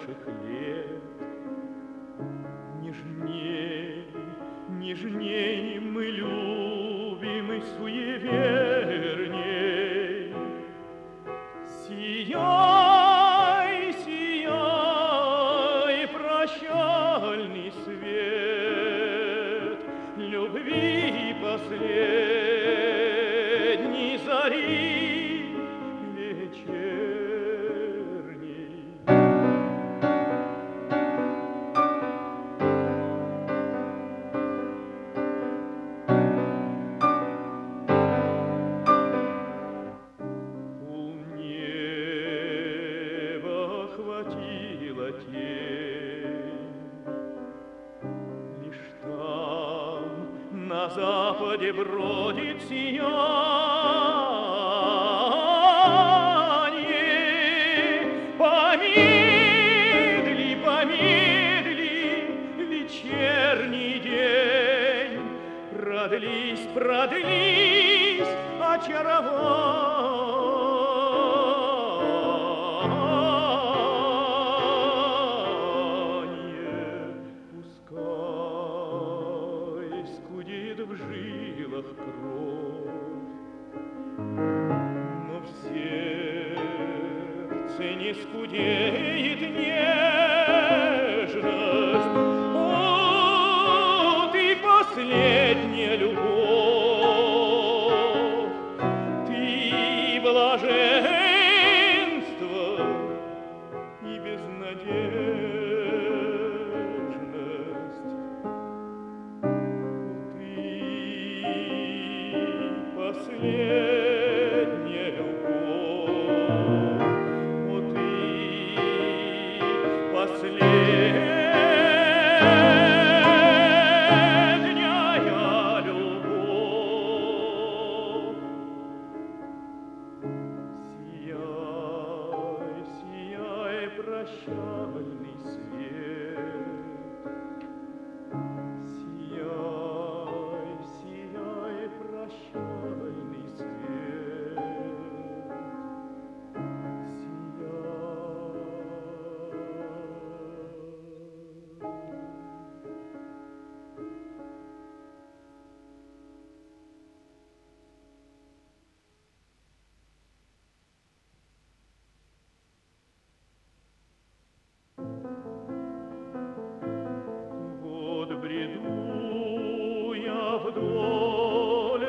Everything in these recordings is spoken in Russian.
наших лет. Нежней, нежней мы любим и суеверней. Сияй, сияй, прощальный свет любви последней зари вечерней. Охватила тень, лишь там на западе бродит сияние. Помедли, помедли, вечерний день, продлись, продлись очарование. В жилах кровь, но в сердце не скудеет нежность. О, ты последняя любовь, ты блаженство и безнадежность. Последняя любовь, о ты, последняя любовь. Сияй, сияй, прощальный свет. Сияй, сияй, прощальный свет. Вот бреду я вдоль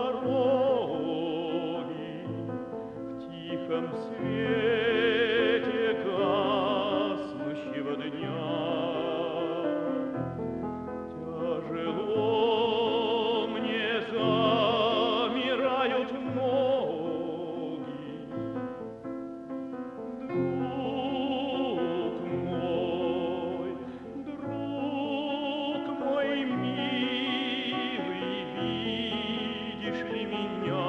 дороги в тихом свете гаснущего дня. Тяжело мне замирают ноги. Друг мой милый, видишь ли меня?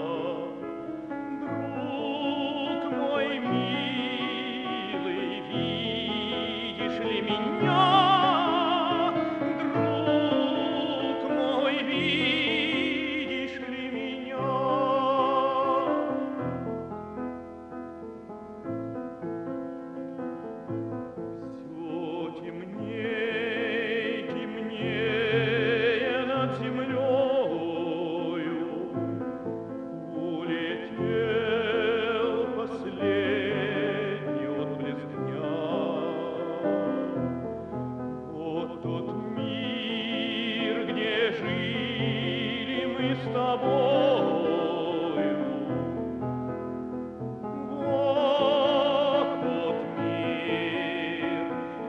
Друг мой милый, видишь ли меня? Друг мой, видишь ли меня? Темнее над землею улетел последний отблеск дня. Вот тот мир, где жили мы с тобою. Вот тот мир,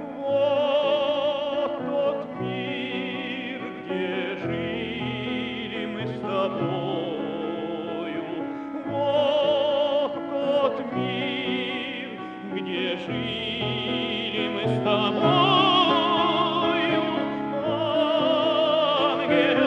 вот тот мир, где жили мы с тобою. Вот тот мир, где жили мы с тобою. Ангел